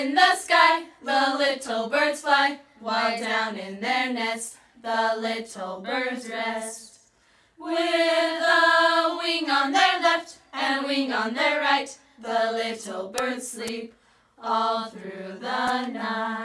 in the sky, the little birds fly, while down in their nest, the little birds rest. With a wing on their left and wing on their right, the little birds sleep all through the night.